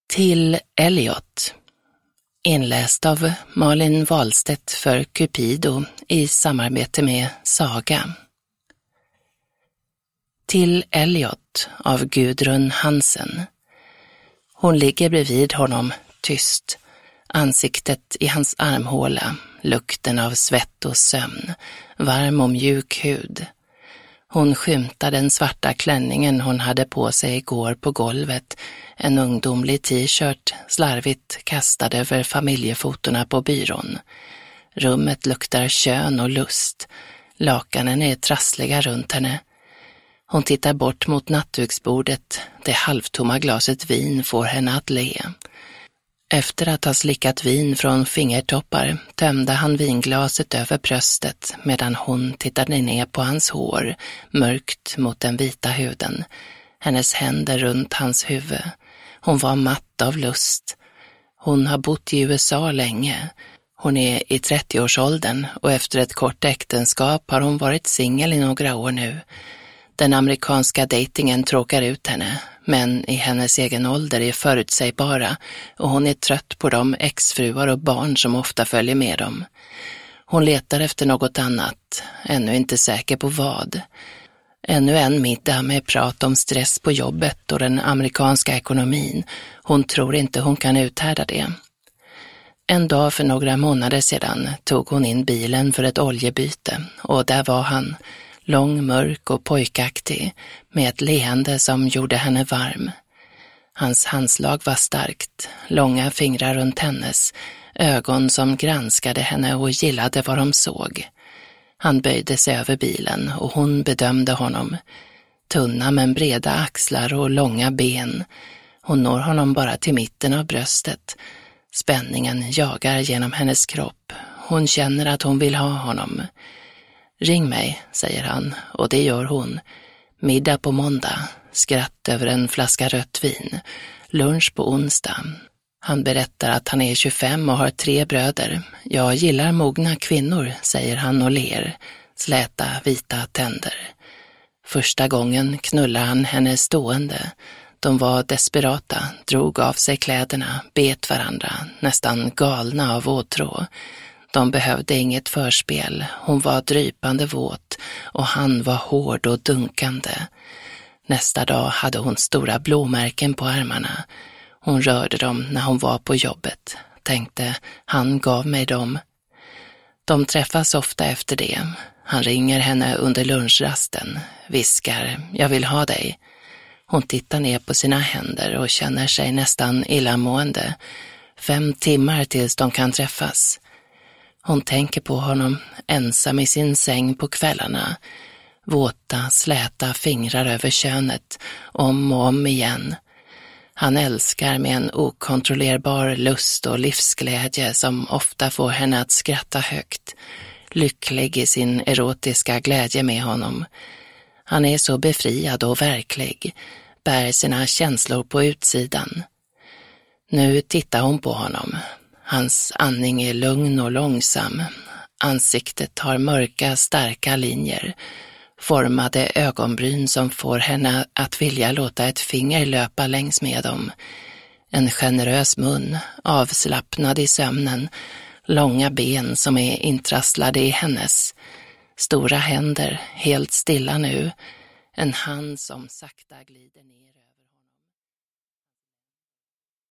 Till Elliot. Inläst av Malin Wahlstedt för Cupido i samarbete med Saga. Till Elliot av Gudrun Hansen. Hon ligger bredvid honom, tyst. Ansiktet i hans armhåla, lukten av svett och sömn, varm och mjuk hud. Hon skymtar den svarta klänningen hon hade på sig igår på golvet, en ungdomlig t-shirt slarvigt kastad över familjefotorna på byrån. Rummet luktar kön och lust. Lakanen är trassliga runt henne. Hon tittar bort mot nattduksbordet. Det halvtomma glaset vin får henne att le. Efter att ha slickat vin från fingertoppar tömde han vinglaset över bröstet medan hon tittade ner på hans hår, mörkt mot den vita huden. Hennes händer runt hans huvud. Hon var matt av lust. Hon har bott i USA länge. Hon är i 30-årsåldern och efter ett kort äktenskap har hon varit singel i några år nu. Den amerikanska datingen tråkar ut henne, men i hennes egen ålder är förutsägbara och hon är trött på de exfruar och barn som ofta följer med dem. Hon letar efter något annat, ännu inte säker på vad. Ännu en middag med prat om stress på jobbet och den amerikanska ekonomin. Hon tror inte hon kan uthärda det. En dag för några månader sedan tog hon in bilen för ett oljebyte och där var han, lång, mörk och pojkaktig, med ett leende som gjorde henne varm. Hans handslag var starkt, långa fingrar runt hennes, ögon som granskade henne och gillade vad de såg. Han böjde sig över bilen och hon bedömde honom. Tunna men breda axlar och långa ben. Hon når honom bara till mitten av bröstet. Spänningen jagar genom hennes kropp. Hon känner att hon vill ha honom. Ring mig, säger han, och det gör hon. Middag på måndag, skratt över en flaska rött vin, lunch på onsdag. Han berättar att han är 25 och har 3 bröder. Jag gillar mogna kvinnor, säger han och ler, släta vita tänder. Första gången knullar han henne stående. De var desperata, drog av sig kläderna, bet varandra, nästan galna av åtrå. De behövde inget förspel, hon var drypande våt och han var hård och dunkande. Nästa dag hade hon stora blåmärken på armarna. Hon rörde dem när hon var på jobbet, tänkte han gav mig dem. De träffas ofta efter det. Han ringer henne under lunchrasten, viskar, jag vill ha dig. Hon tittar ner på sina händer och känner sig nästan illamående. 5 timmar tills de kan träffas. Hon tänker på honom ensam i sin säng på kvällarna. Våta, släta fingrar över könet, om och om igen. Han älskar med en okontrollerbar lust och livsglädje som ofta får henne att skratta högt. Lycklig i sin erotiska glädje med honom. Han är så befriad och verklig, bär sina känslor på utsidan. Nu tittar hon på honom. Hans andning är lugn och långsam. Ansiktet har mörka, starka linjer. Formade ögonbryn som får henne att vilja låta ett finger löpa längs med dem. En generös mun, avslappnad i sömnen. Långa ben som är intrasslade i hennes. Stora händer, helt stilla nu. En hand som sakta glider ner.